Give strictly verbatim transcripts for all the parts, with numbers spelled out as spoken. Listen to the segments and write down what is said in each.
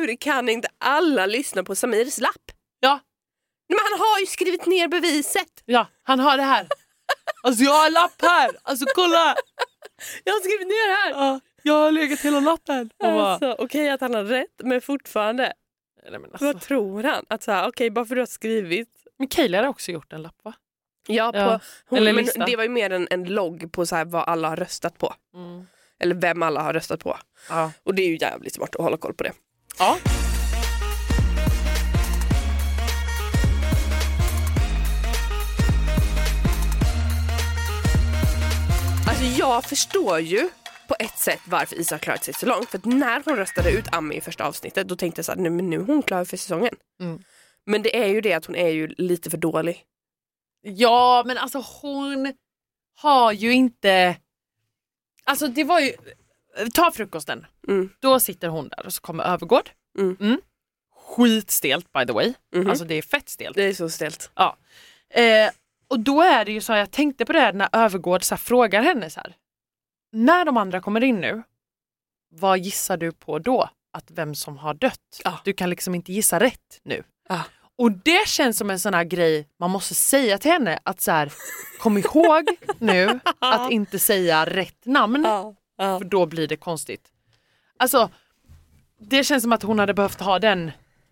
hur kan inte alla lyssna på Samirs lapp? Ja. Men han har ju skrivit ner beviset. Ja, han har det här. Alltså jag har en lapp här. Alltså kolla. Jag har skrivit ner det här. Ja, jag har legat hela natten. Alltså, okej okay, att han har rätt, men fortfarande. Nej, men alltså. Vad tror han? Att så här, okej, okay, bara för att du har skrivit. Men Kayla har också gjort en lapp, va? Ja, på, ja. hon, Eller men lista. det var ju mer en, en logg på så här vad alla har röstat på. Mm. Eller vem alla har röstat på. Ja. Och det är ju jävligt smart att hålla koll på det. Ja. Alltså jag förstår ju på ett sätt varför Isa har klarat sig så långt. För att när hon röstade ut Ami i första avsnittet, då tänkte jag så här, nu, men nu är hon klar för säsongen. Mm. Men det är ju det att hon är ju lite för dålig. Ja, men alltså hon har ju inte... Alltså det var ju... Ta frukosten. Mm. Då sitter hon där och så kommer Övergård. Mm. Mm. Skitstelt by the way. Mm-hmm. Alltså det är fett stelt. Det är så stelt. Ja. Eh, och då är det ju så, jag tänkte på det här när Övergård så här, frågar henne så här. När de andra kommer in nu, vad gissar du på då? Att vem som har dött? Ja. Du kan liksom inte gissa rätt nu. Ja. Och det känns som en sån här grej man måste säga till henne. Att så här, kom ihåg nu att inte säga rätt namn. Ja. Ja. För då blir det konstigt. Alltså, det känns som att hon hade behövt ha den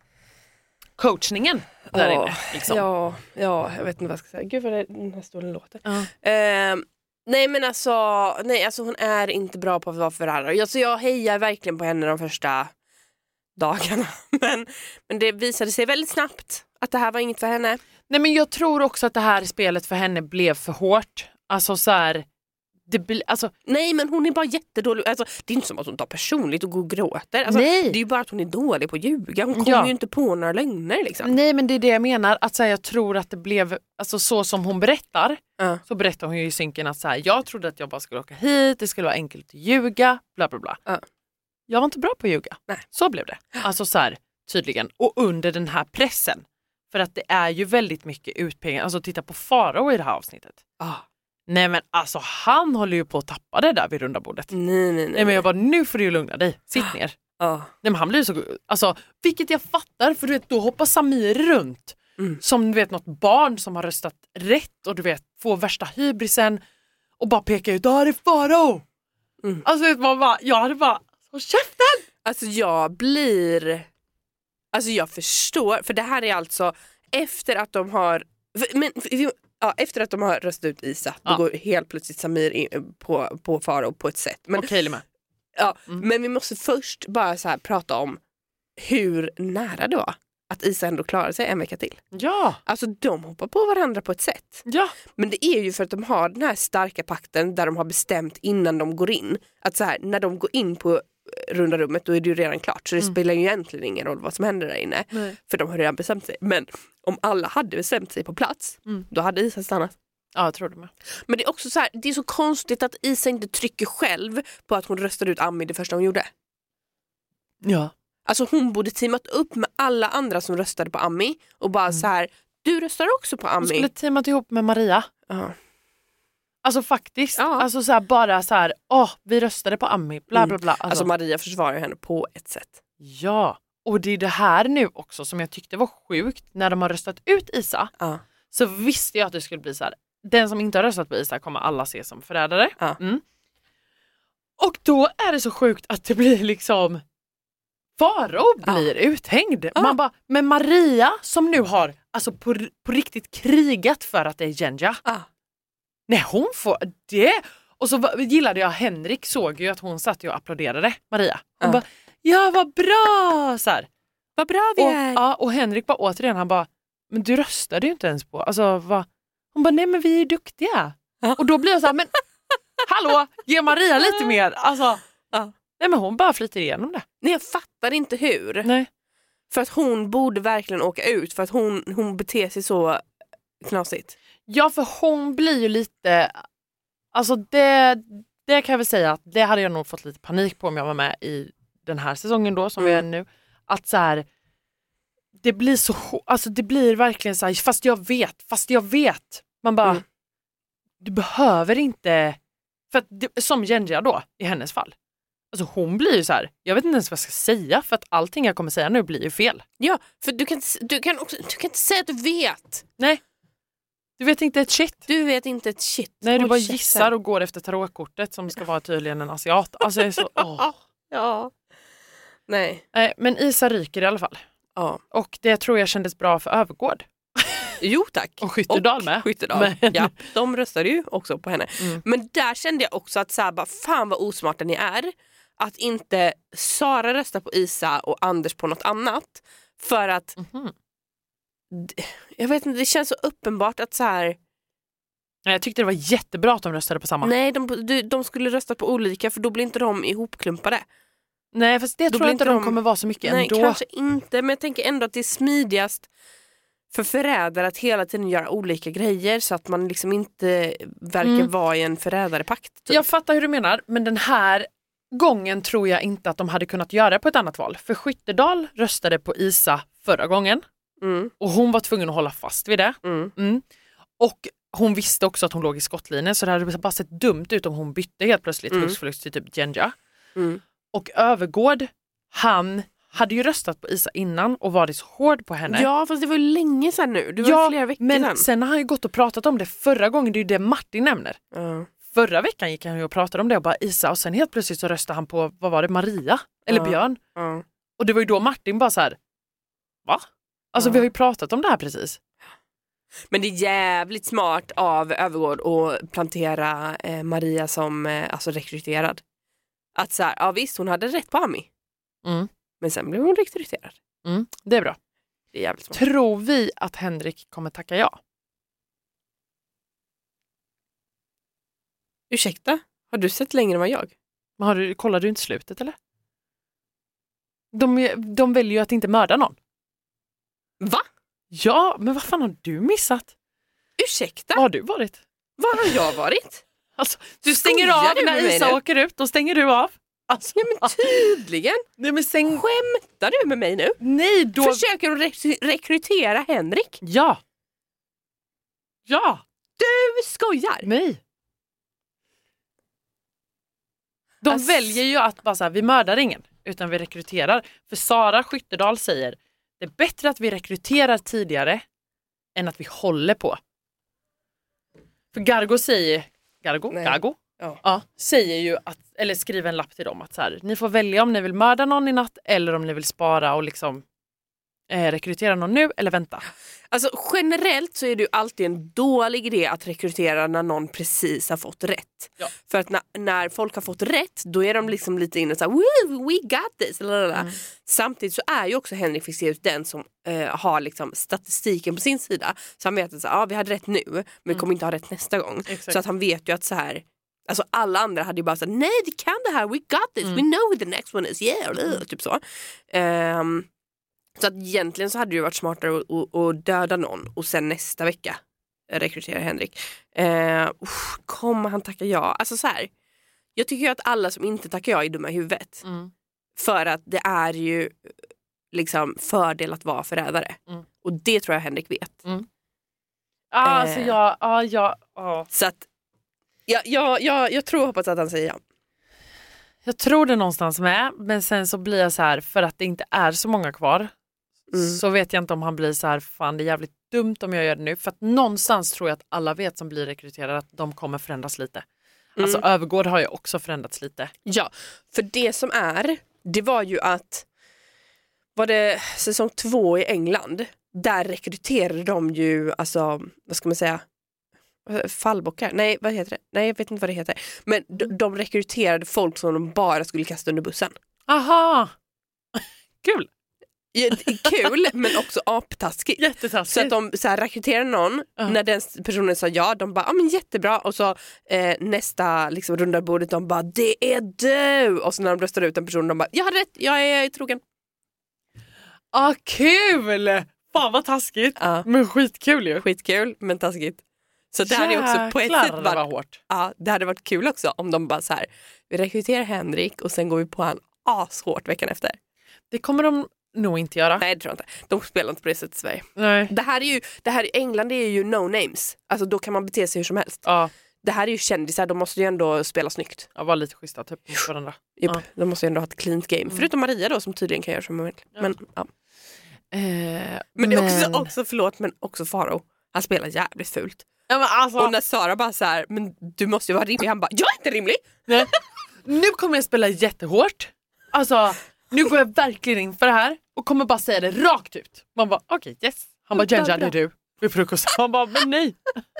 coachningen där ja. inne. Liksom. Ja, ja, jag vet inte vad jag ska säga. Gud vad det, den här stolen låter. Ja. Eh, nej men alltså, nej, alltså hon är inte bra på att vara förärare. Alltså, jag hejar verkligen på henne de första dagarna. Men, men det visade sig väldigt snabbt att det här var inget för henne. Nej, men jag tror också att det här spelet för henne blev för hårt. Alltså så här... Det bli, alltså, nej, men hon är bara jättedålig. Alltså, det är inte som att hon tar personligt och går och gråter. Alltså, nej. Det är ju bara att hon är dålig på att ljuga. Hon kommer Ja. ju inte på några lögner. Liksom. Nej, men det är det jag menar. Att så här, jag tror att det blev alltså, så som hon berättar. Uh. Så berättar hon ju i synken att så här, jag trodde att jag bara skulle åka hit. Det skulle vara enkelt att ljuga. Bla bla bla. Uh. Jag var inte bra på att ljuga. Nej. Så blev det. Alltså så här, tydligen. Och under den här pressen. För att det är ju väldigt mycket utpengar. Alltså titta på Farao i det här avsnittet. Uh. Nej, men alltså han håller ju på att tappa det där vid runda bordet. Nej, nej, nej. Nej, men jag bara, nu får du ju lugna dig. Sitt ner. Uh. Nej, men han blir så... Alltså, vilket jag fattar, för du vet, då hoppar Samir runt. Mm. Som du vet, något barn som har röstat rätt. Och du vet, får värsta hybrisen. Och bara pekar ut, där är Farao. Mm. Alltså, vet man bara, jag hade bara, så käften! Alltså jag blir... Alltså jag förstår, för det här är alltså efter att de har... Men, ja, efter att de har röstat ut Isa, ja. Då går helt plötsligt Samir in på, på Farao på ett sätt. Men, och Kayla med. Ja, mm. Men vi måste först bara så här prata om hur nära det var att Isa ändå klarade sig en vecka till. Ja. Alltså de hoppar på varandra på ett sätt. Ja. Men det är ju för att de har den här starka pakten där de har bestämt innan de går in. Att så här, när de går in på runda rummet, då är det ju redan klart. Så det mm. spelar ju egentligen ingen roll vad som händer där inne. Nej. För de har redan bestämt sig. Men om alla hade bestämt sig på plats, mm. då hade Isa stannat. Ja, jag tror det med. Men det är också så här, det är så konstigt att Isa inte trycker själv på att hon röstade ut Ami det första hon gjorde. Ja. Alltså hon borde teamat upp med alla andra som röstade på Ami och bara mm. så här, du röstar också på Ami. Hon skulle teamat ihop med Maria. Ja. Alltså faktiskt, ja. Alltså så här, bara så här, åh, vi röstade på Ami, bla bla bla. Alltså, alltså Maria försvarar henne på ett sätt. Ja, och det är det här nu också som jag tyckte var sjukt. När de har röstat ut Isa, ja. så visste jag att det skulle bli så här. Den som inte har röstat på Isa kommer alla se som förrädare. Ja. Mm. Och då är det så sjukt att det blir liksom Farao blir ja. uthängd. Ja. Man bara, men Maria som nu har alltså på, på riktigt krigat för att det är Genja. Ja. Nej, hon får det. Och så gillade jag, Henrik såg ju att hon satt och applåderade Maria. Hon ja. bara, ja vad bra! Så här. Vad bra vi och, är. Ja, och Henrik bara återigen, han bara, men du röstade ju inte ens på. Alltså, vad? Hon bara, nej men vi är duktiga. Ja. Och då blir jag så här, men hallå, ge Maria lite mer. Alltså, ja. nej men hon bara flyter igenom det. Nej, jag fattar inte hur. Nej. För att hon borde verkligen åka ut, för att hon, hon beter sig så knasigt. Ja, för hon blir ju lite, alltså det, det kan jag väl säga att det hade jag nog fått lite panik på om jag var med i den här säsongen då, som mm. vi är nu. Att så här, det blir så, alltså det blir verkligen så här, fast jag vet, fast jag vet. Man bara, mm. du behöver inte, för att det, som Genja då, i hennes fall. Alltså hon blir ju så här, jag vet inte ens vad jag ska säga för att allting jag kommer säga nu blir ju fel. Ja, för du kan, du kan, också, du kan inte säga att du vet. Nej, du vet inte ett shit. Du vet inte ett shit. Nej, du Håll bara käften. gissar och går efter tarotkortet som ska vara tydligen en asiat. Alltså jag är så, åh. Ja. Nej. Nej, men Isa ryker i alla fall. Ja. Och det tror jag kändes bra för Övergård. Jo tack. Och Skyttedal med. Skyttedal. Men... Ja, de röstade ju också på henne. Mm. Men där kände jag också att så här, bara, fan vad osmarta ni är. Att inte Sara röstar på Isa och Anders på något annat. För att Mm-hmm. d- jag vet inte, det känns så uppenbart att så här. Jag tyckte det var jättebra att de röstade på samma. Nej, de, de, de skulle rösta på olika för då blir inte de ihopklumpade. Nej, fast det Då tror jag blir inte inte de de- kommer vara så mycket Nej, ändå. kanske inte. Men jag tänker ändå att det är smidigast för förrädare att hela tiden göra olika grejer så att man liksom inte verkar Mm. vara i en förrädarepakt. Typ. Jag fattar hur du menar, men den här gången tror jag inte att de hade kunnat göra på ett annat val. För Skyttedal röstade på Isa förra gången Mm, och hon var tvungen att hålla fast vid det. mm. Mm. Och hon visste också att hon låg i skottlinjen så det hade bara sett dumt ut om hon bytte helt plötsligt Mm. husflux till typ Genja. Mm. Och Övergård, han hade ju röstat på Isa innan och varit så hård på henne. Ja, fast det var ju länge sedan nu. Det var Ja, ju flera veckor men sedan. sen har han ju gått och pratat om det förra gången, det är ju det Martin nämner. Ja. Förra veckan gick han ju och pratade om det och bara Isa och sen helt plötsligt så röstade han på, vad var det, Maria? Eller Ja. Björn. Ja. Och det var ju då Martin bara så här, va? Alltså Ja. vi har ju pratat om det här precis. Men det är jävligt smart av Övergård att plantera eh, Maria som eh, alltså rekryterad. Att så här, ja visst hon hade rätt på Ami. Mm. Men sen blev hon rekryterad. Mm, det är bra. Det är jävligt smart. Tror vi att Henrik kommer tacka ja? Ursäkta, har du sett längre än vad jag? Men har du, kollar du inte slutet eller? De, de väljer ju att inte mörda någon. Va? Ja, men vad fan har du missat? Ursäkta? Var har du varit? Var har jag varit? Alltså, du stänger Skojar av du med när mig Isa nu? åker ut, då stänger du av. Alltså, Ja men tydligen. nej, men stäng... Skämtar du med mig nu? Nej, då... Försöker du re- rekrytera Henrik? Ja. Ja. Du skojar. Nej. De Ass- väljer ju att bara så här, vi mördar ingen, utan vi rekryterar. För Sara Skyttedal säger, det är bättre att vi rekryterar tidigare än att vi håller på. För Gargo säger, Gargo? Nej. Gargo? Ja. Ja, säger ju att, eller skriver en lapp till dem att så här, ni får välja om ni vill mörda någon i natt eller om ni vill spara och liksom eh, rekrytera någon nu eller vänta. Alltså generellt så är det ju alltid en dålig idé att rekrytera när någon precis har fått rätt. Ja. För att när, när folk har fått rätt då är de liksom lite inne och så här, "Woo, we got this. Mm. Samtidigt så är ju också Henrik Fexeus den som eh, har liksom statistiken på sin sida. Så han vet att så här, ah, vi hade rätt nu men vi kommer inte ha rätt nästa gång. Exakt. Så att han vet ju att så här, alltså alla andra hade ju bara sagt nej vi kan det här, we got this, mm. we know who the next one is, yeah, mm. typ så. Um, så att egentligen så hade det ju varit smartare att, att, att döda någon och sen nästa vecka rekrytera Henrik. Uh, uff, kommer han tacka ja? Alltså så här, jag tycker ju att alla som inte tackar ja är dumma i huvudet. Mm. För att det är ju liksom fördel att vara förrädare. Mm. Och det tror jag Henrik vet. Mm. Ah, Eh. alltså ja, ah, ja, ah. Så att jag, jag, jag, jag tror och hoppas att han säger ja. Jag tror det någonstans med, men sen så blir jag så här, för att det inte är så många kvar, mm. så vet jag inte om han blir så här, fan det är jävligt dumt om jag gör det nu. För att någonstans tror jag att alla vet som blir rekryterade att de kommer förändras lite. Mm. Alltså Övergård har ju också förändrats lite. Ja, för det som är, det var ju att, var det säsong två i England, där rekryterade de ju, alltså, vad ska man säga, fallbockar, nej vad heter det, nej jag vet inte vad det heter, men de, de rekryterade folk som de bara skulle kasta under bussen. Aha, kul. Ja, kul men också aptaskigt. Jättetaskigt. Så att de så här, rekryterade någon, uh-huh. när den personen sa ja, de bara, ja ah, men jättebra, och så eh, nästa liksom, runda bordet, de bara, det är du, och så när de röstade ut en person, de bara, jag hade rätt, jag är trogen. Ah, kul! Fan vad taskigt, uh. men skitkul ju. Skitkul, men taskigt. Så det hade också på ett sätt varit, var hårt. Ja, det hade varit kul också om de bara så här, vi rekryterar Henrik och sen går vi på han ashårt veckan efter. Det kommer de nog inte göra. Nej, det tror jag inte. De spelar inte på det sättet i Sverige. Nej. Det här är ju, det här i England är ju no names. Alltså då kan man bete sig hur som helst. Ja. det här är ju kändisar, de måste ju ändå spela snyggt. Ja, var lite schyssta typ mot varandra. Yep, ja. De måste ju ändå ha ett cleant game. Mm. Förutom Maria då som tydligen kan göra som man vill. Ja. Men, ja. Eh, men det är men... också, också, förlåt, men också Faro. Han spelar jävligt fult. Ja, men alltså... Och när Sara bara så här, men du måste ju vara rimlig. Han bara, jag är inte rimlig. Nej. Nu kommer jag spela jättehårt. Alltså, nu går jag verkligen in för det här. Och kommer bara säga det rakt ut. Man bara, okej, okay, yes. Han bara, Jenja, det är du. Vid frukost. Han bara, men nej.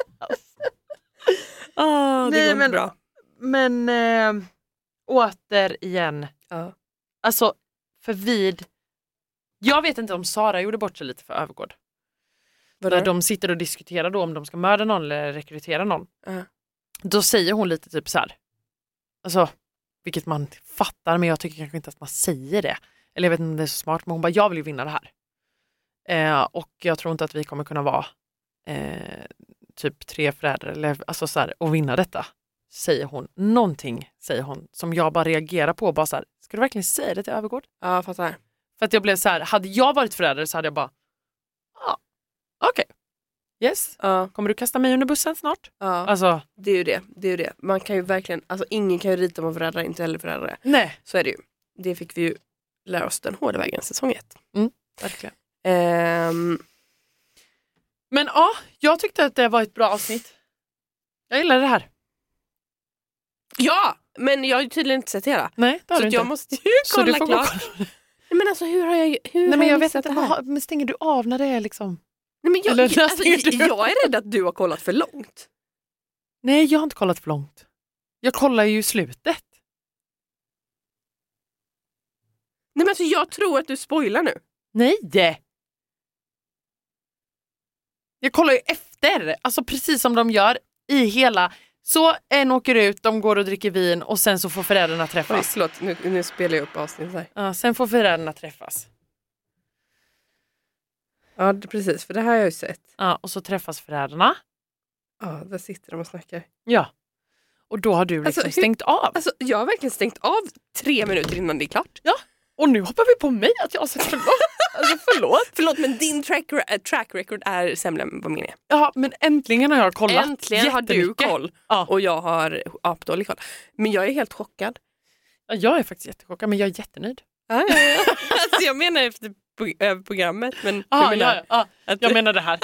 Oh, det nej, går men, bra. Men äh, återigen. Ja. Alltså, för vid... Jag vet inte om Sara gjorde bort sig lite för Övergård. Vadå? När de sitter och diskuterar då om de ska mörda någon eller rekrytera någon. Uh. Då säger hon lite typ så här. Alltså, vilket man fattar, men jag tycker kanske inte att man säger det. Eller jag vet inte om det är så smart, men hon bara, jag vill ju vinna det här. Eh, och jag tror inte att vi kommer kunna vara eh, typ tre föräldrar eller, alltså så här, och vinna detta. Säger hon. Någonting säger hon som jag bara reagerar på. Bara så här, ska du verkligen säga det till Övergård? Ja, jag fattar. För att jag blev så här, hade jag varit förälder så hade jag bara, ja, okej. Okay. Yes. Ja. Kommer du kasta mig under bussen snart? Ja, alltså. det är ju det. Det är ju det. Man kan ju verkligen, alltså ingen kan ju rita om föräldrar, inte heller föräldrar. Nej. Så är det ju. Det fick vi ju lära oss den hårda vägen säsong ett. Mm, verkligen. Um, Men ja, jag tyckte att det var ett bra avsnitt. Jag gillar det här. Ja, men jag har ju tydligen inte sett hela. Nej, det har så du inte. Jag måste ju kolla så du får klart. Nej, men alltså hur har jag hur Nej, har men jag, jag vet inte, det här? men stänger du av när det är liksom... Nej, men jag, Eller, jag, alltså, jag är rädd att du har kollat för långt. Nej, jag har inte kollat för långt. Jag kollar ju slutet. Nej, men alltså jag tror att du spoilar nu. Nej! Jag kollar ju efter. Alltså precis som de gör i hela... Så en åker ut, de går och dricker vin och sen så får föräldrarna träffas. Oj, förlåt, nu, nu spelar jag upp avsnittet här. Ja, sen får föräldrarna träffas. Ja, det, precis, för det här har jag ju sett. Ja, och så träffas föräldrarna. Ja, där sitter de och snackar. Ja. Och då har du liksom alltså, stängt hur, av. Alltså, jag har verkligen stängt av tre minuter innan det är klart. Ja, och nu hoppar vi på mig att jag har sett för långt. Alltså förlåt. Förlåt, men din track, äh, track record är sämre än vad min är. Ja, men äntligen har jag kollat. Äntligen har du koll. Ja. Och jag har apdålig koll. Men jag är helt chockad. Ja, jag är faktiskt jättechockad, men jag är jättenöjd. Ja, ja, ja. Alltså, jag menar efter över programmet. Men ah, jag menar, ja, ja. Att jag menar det här.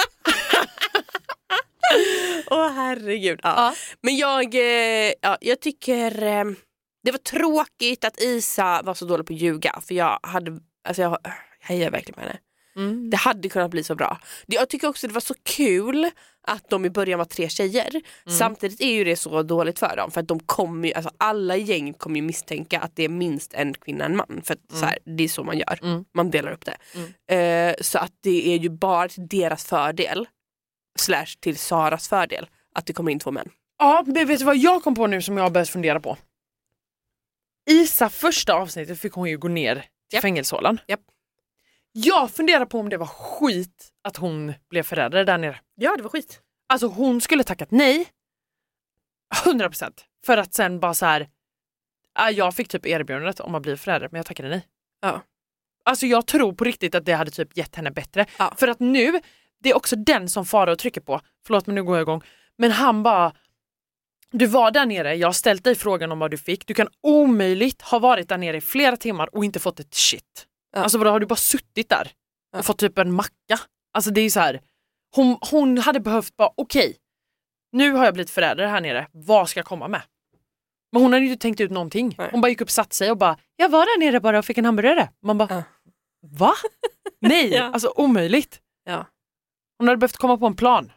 Åh oh, herregud. Ja. Ja. Men jag, ja, jag tycker eh, det var tråkigt att Isa var så dålig på att ljuga. För jag hade, alltså jag hejar verkligen på henne. Mm. Det hade kunnat bli så bra. Jag tycker också det var så kul att de i början var tre tjejer. Mm. Samtidigt är ju det så dåligt för dem. För att de kommer ju, alltså alla i gänget kommer ju misstänka att det är minst en kvinna en man. För att mm. så här, det är så man gör. Mm. Man delar upp det. Mm. Eh, så att det är ju bara till deras fördel. Slash till Saras fördel. Att det kommer in två män. Ja, men vet du vad jag kom på nu som jag har börjat fundera på? Isa första avsnittet fick hon ju gå ner till yep. fängelsehålan. Yep. Jag funderar på om det var skit att hon blev förälder där nere. Ja, det var skit. Alltså hon skulle tackat nej. hundra procent. För att sen bara så här. Jag fick typ erbjudandet om att bli förälder, men jag tackade nej. Ja. Alltså jag tror på riktigt att det hade typ gett henne bättre. Ja. För att nu, det är också den som Faro trycker på. Förlåt, men nu går jag igång. Men han bara, du var där nere, jag har ställt dig frågan om vad du fick. Du kan omöjligt ha varit där nere i flera timmar och inte fått ett shit. Ja. Alltså vadå, har du bara suttit där och ja. fått typ en macka? Alltså det är så här, hon, hon hade behövt bara, okej, okay, nu har jag blivit förälder här nere, vad ska jag komma med? Men hon hade ju tänkt ut någonting. Nej. Hon bara gick upp, satt sig och bara, jag var där nere bara och fick en hamburgare. Man bara, ja. va? Nej, ja. Alltså omöjligt. Ja. Hon hade behövt komma på en plan.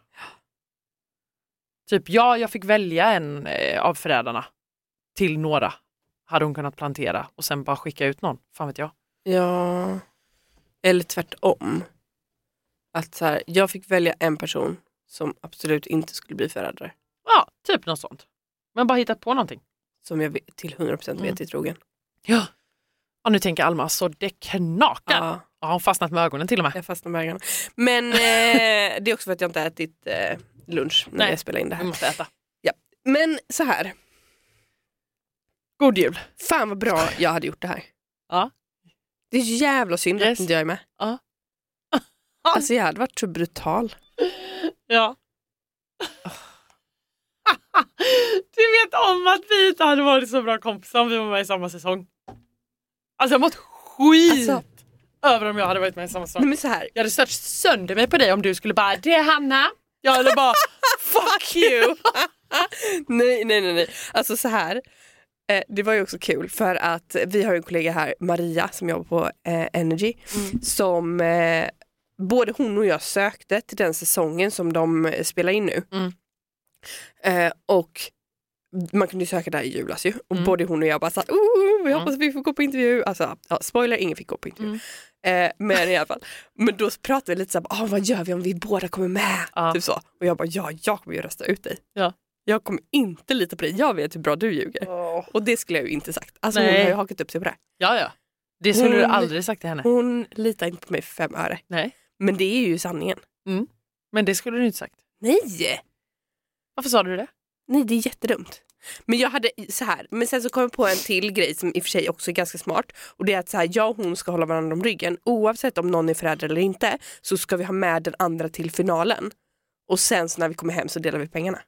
Typ, ja, jag fick välja en eh, av föräldrarna till några. Hade hon kunnat plantera och sen bara skicka ut någon. Fan vet jag. Ja, eller tvärtom. Att så här, jag fick välja en person som absolut inte skulle bli förälder. Ja, typ något sånt. Men bara hittat på någonting. Som jag till hundra procent vet i trogen. Ja. Och nu tänker Alma, så det knakar. Ja. Ja, hon fastnat med ögonen till och med. Jag fastnat med ögonen. Men eh, det är också för att jag inte ätit eh, lunch när Nej, jag spelar in det här. Vi måste äta. Ja. Men så här. God jul. Fan vad bra jag hade gjort det här. Ja. Det är jävla synd yes. att inte jag är med. Ja. Alltså jag hade varit så brutal. Ja. Du vet om att vi inte hade varit så bra kompisar om vi var med i samma säsong. Alltså jag mått skit alltså, över om jag hade varit med i samma säsong. Men så här. Jag hade stört sönder mig på dig om du skulle bara, det är Hanna. Jag hade bara, fuck you. nej, nej, nej, nej. Alltså så här. Eh, det var ju också kul för att vi har en kollega här, Maria, som jobbar på eh, Energy. Mm. Som eh, både hon och jag sökte till den säsongen som de spelar in nu. Mm. Eh, och man kunde ju söka där i julas ju. Och mm. både hon och jag bara såhär, oh, vi hoppas mm. vi får gå på intervju. Alltså, ja, spoiler, ingen fick gå på intervju. Mm. Eh, men i alla fall. Men då pratade vi lite såhär, ah, vad gör vi om vi båda kommer med? Ja. Typ så. Och jag bara, ja, jag kommer ju rösta ut dig. Ja. Jag kommer inte lita på dig. Jag vet hur bra du ljuger. Oh. Och det skulle jag ju inte sagt. Alltså Nej. Hon har ju hakat upp sig på det. Ja, ja. Det skulle hon, du aldrig sagt till henne. Hon litar inte på mig för fem öre. Nej. Men det är ju sanningen. Mm. Men det skulle du inte sagt. Nej! Varför sa du det? Nej, det är jättedumt. Men jag hade så här, men sen så kom jag på en till grej som i och för sig också är ganska smart. Och det är att så här, jag och hon ska hålla varandra om ryggen. Oavsett om någon är förälder eller inte, så ska vi ha med den andra till finalen. Och sen så när vi kommer hem så delar vi pengarna.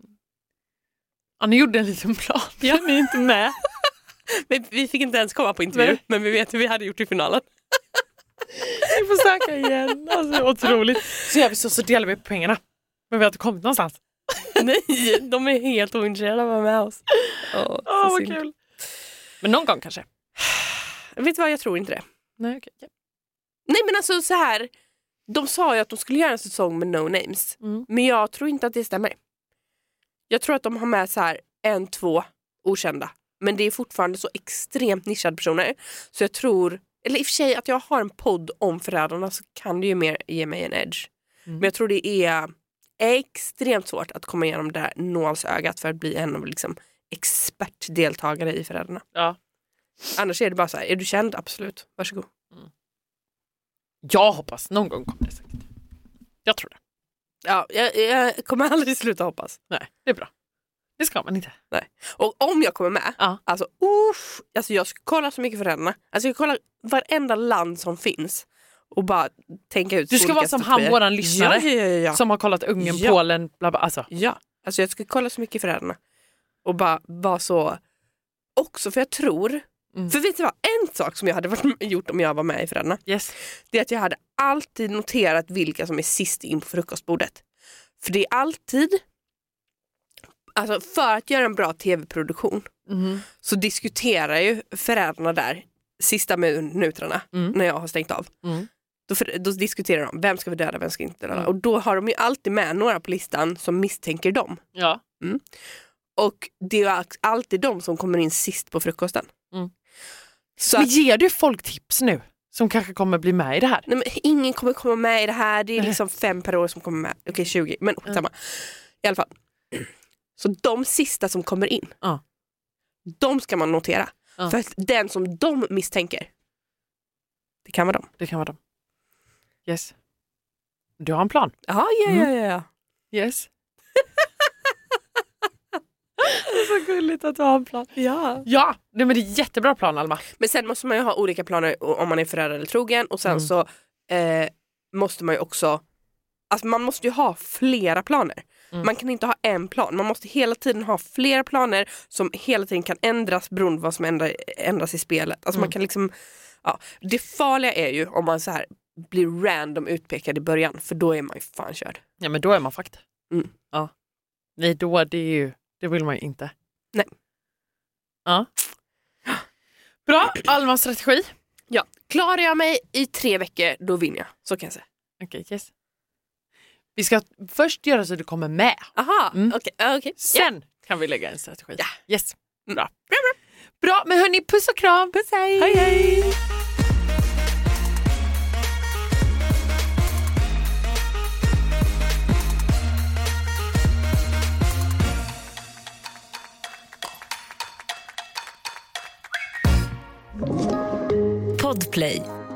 Ja, ni gjorde en liten plan. Ja. Ni är inte med. Men vi fick inte ens komma på intervju. Nej. Men vi vet hur vi hade gjort i finalen. Vi får söka igen. Alltså, otroligt. Så gör vi så, så delar vi på pengarna. Men vi har inte kommit någonstans. Nej, de är helt ointresserade av att vara med oss. Åh, oh, oh, vad kul. Men någon gång kanske. Vet du vad, jag tror inte det. Nej, okay. yeah. Nej, men alltså så här. De sa ju att de skulle göra en säsong med no names. Mm. Men jag tror inte att det stämmer. Jag tror att de har med så här en, två okända. Men det är fortfarande så extremt nischade personer. Så jag tror, eller i och för sig att jag har en podd om förrädarna, så kan det ju mer ge mig en edge. Mm. Men jag tror det är extremt svårt att komma igenom det där nålsögat för att bli en av liksom expertdeltagare i förrädarna. Ja. Annars är det bara så här, är du känd? Absolut, varsågod. Mm. Jag hoppas, någon gång kommer det säkert. Jag tror det. Ja, jag, jag kommer aldrig sluta hoppas. Nej, det är bra. Det ska man inte. Nej. Och om jag kommer med, ja. alltså, uff, alltså jag ska kolla så mycket föräldrarna. Alltså jag ska kolla varenda land som finns och bara tänka ut. Du ska vara som han, våran lyssnare, ja, ja, ja, ja. som har kollat Ungern, ja. Polen, bla bla. Alltså. Ja, alltså jag ska kolla så mycket föräldrarna och bara vara så också, för jag tror, mm. för vet du vad, en sak som jag hade varit, gjort om jag var med i föräldrarna, yes. det är att jag hade alltid noterat vilka som är sist in på frukostbordet. För det är alltid, alltså för att göra en bra tv-produktion mm. så diskuterar ju föräldrarna där sista minuterna mm. när jag har stängt av. Mm. Då, för, då diskuterar de, vem ska vi döda, vem ska inte döda. Mm. Och då har de ju alltid med några på listan som misstänker dem. Ja. Mm. Och det är alltid de som kommer in sist på frukosten. Mm. Så men att, ger du folk tips nu som kanske kommer bli med i det här? Nej, men ingen kommer komma med i det här. Det är liksom fem per år som kommer med. Okej, okay, tjugo. Men mm. samma. I alla fall. Så de sista som kommer in, uh. de ska man notera. Uh. För att den som de misstänker, det kan vara dem. Det kan vara dem. Yes. Du har en plan. Ja, ja, ja, ja. Yes. Det är så gulligt att du har en plan. Ja. Ja, nej, men det är jättebra plan, Alma. Men sen måste man ju ha olika planer om man är förälder eller trogen. Och sen mm. så eh, måste man ju också, alltså man måste ju ha flera planer. Mm. Man kan inte ha en plan. Man måste hela tiden ha flera planer som hela tiden kan ändras beroende på vad som ändrar, ändras i spelet. Alltså mm. man kan liksom, ja. Det farliga är ju om man så här blir random utpekad i början. För då är man ju fan körd. Ja, men då är man fakta. Mm. Ja. Nej, då det är ju, det vill man ju inte. Nej. Ja. Bra, Almas strategi. Ja, klarar jag mig i tre veckor, då vinner jag. Så kan jag säga. Okej, okay, yes. Vi ska först göra så att du kommer med. Aha, mm. okej. Okay, okay. Sen yeah. kan vi lägga en strategi. Ja. Yes, bra. Bra, bra. Bra, men hörni, puss och kram. Puss, hej. Hej, hej. Podplay.